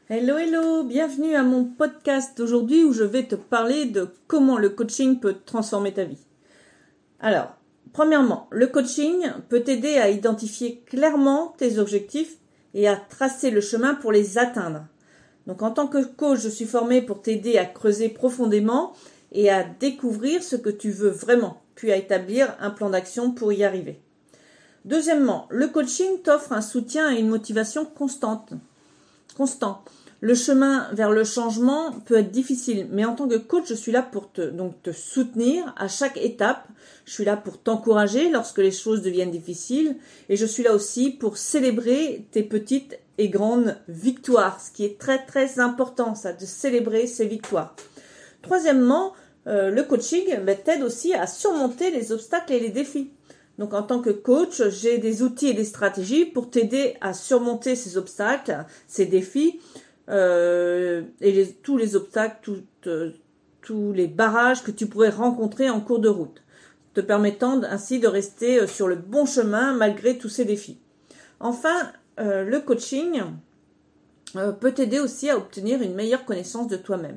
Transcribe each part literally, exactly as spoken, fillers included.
Hello, hello, bienvenue à mon podcast d'aujourd'hui où je vais te parler de comment le coaching peut transformer ta vie. Alors, premièrement, le coaching peut t'aider à identifier clairement tes objectifs et à tracer le chemin pour les atteindre. Donc, en tant que coach, je suis formée pour t'aider à creuser profondément et à découvrir ce que tu veux vraiment, puis à établir un plan d'action pour y arriver. Deuxièmement, le coaching t'offre un soutien et une motivation constante. Constant. Le chemin vers le changement peut être difficile, mais en tant que coach, je suis là pour te, donc te soutenir à chaque étape. Je suis là pour t'encourager lorsque les choses deviennent difficiles et je suis là aussi pour célébrer tes petites et grandes victoires, ce qui est très très important, ça, de célébrer ces victoires. Troisièmement, euh, le coaching ben, t'aide aussi à surmonter les obstacles et les défis. Donc, en tant que coach, j'ai des outils et des stratégies pour t'aider à surmonter ces obstacles, ces défis, euh, et les, tous les obstacles, tout, euh, tous les barrages que tu pourrais rencontrer en cours de route, te permettant ainsi de rester sur le bon chemin malgré tous ces défis. Enfin, euh, le coaching euh, peut t'aider aussi à obtenir une meilleure connaissance de toi-même.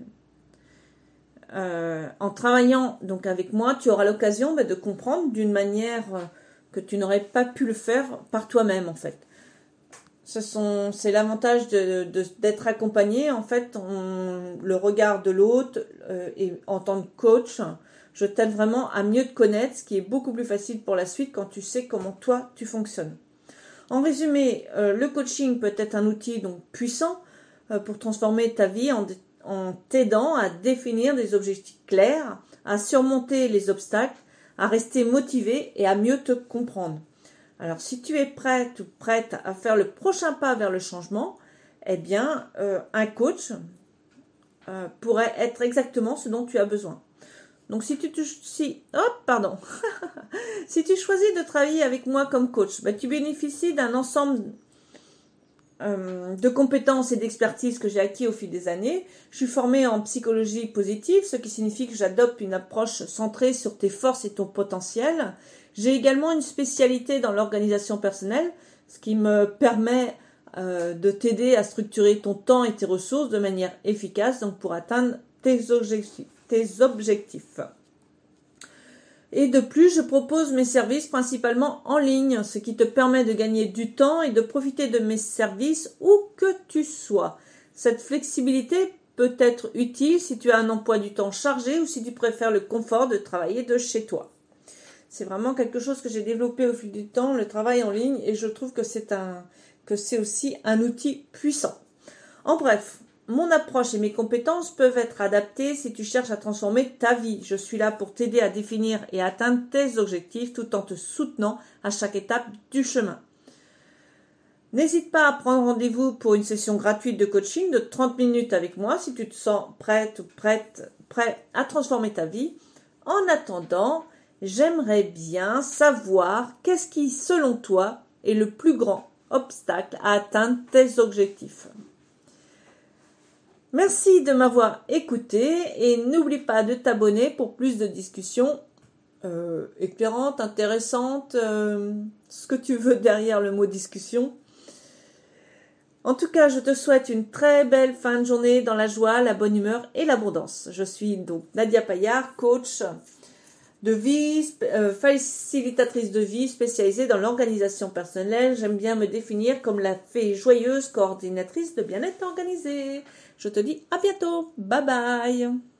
Euh, en travaillant donc avec moi, tu auras l'occasion bah, de comprendre d'une manière euh, que tu n'aurais pas pu le faire par toi-même en fait. Ce sont, c'est l'avantage de, de, d'être accompagné en fait, on, le regard de l'autre euh, et en tant que coach, je t'aide vraiment à mieux te connaître, ce qui est beaucoup plus facile pour la suite quand tu sais comment toi tu fonctionnes. En résumé, euh, le coaching peut être un outil donc puissant euh, pour transformer ta vie en en t'aidant à définir des objectifs clairs, à surmonter les obstacles, à rester motivé et à mieux te comprendre. Alors, si tu es prête ou prête à faire le prochain pas vers le changement, eh bien, euh, un coach euh, pourrait être exactement ce dont tu as besoin. Donc, si tu, te, si, hop, pardon, si tu choisis de travailler avec moi comme coach, bah, tu bénéficies d'un ensemble de compétences et d'expertise que j'ai acquis au fil des années. Je suis formée en psychologie positive, ce qui signifie que j'adopte une approche centrée sur tes forces et ton potentiel. J'ai également une spécialité dans l'organisation personnelle, ce qui me permet euh, de t'aider à structurer ton temps et tes ressources de manière efficace, donc pour atteindre tes objectifs. Tes objectifs. Et de plus, je propose mes services principalement en ligne, ce qui te permet de gagner du temps et de profiter de mes services où que tu sois. Cette flexibilité peut être utile si tu as un emploi du temps chargé ou si tu préfères le confort de travailler de chez toi. C'est vraiment quelque chose que j'ai développé au fil du temps, le travail en ligne, et je trouve que c'est un, que c'est aussi un outil puissant. En bref, mon approche et mes compétences peuvent être adaptées si tu cherches à transformer ta vie. Je suis là pour t'aider à définir et à atteindre tes objectifs tout en te soutenant à chaque étape du chemin. N'hésite pas à prendre rendez-vous pour une session gratuite de coaching de trente minutes avec moi si tu te sens prête ou prête, prêt à transformer ta vie. En attendant, j'aimerais bien savoir qu'est-ce qui, selon toi, est le plus grand obstacle à atteindre tes objectifs. Merci de m'avoir écouté et n'oublie pas de t'abonner pour plus de discussions euh, éclairantes, intéressantes, euh, ce que tu veux derrière le mot discussion. En tout cas, je te souhaite une très belle fin de journée dans la joie, la bonne humeur et l'abondance. Je suis donc Nadia Paillard, coach de vie, euh, facilitatrice de vie spécialisée dans l'organisation personnelle. J'aime bien me définir comme la fée joyeuse coordinatrice de bien-être organisé. Je te dis à bientôt. Bye bye.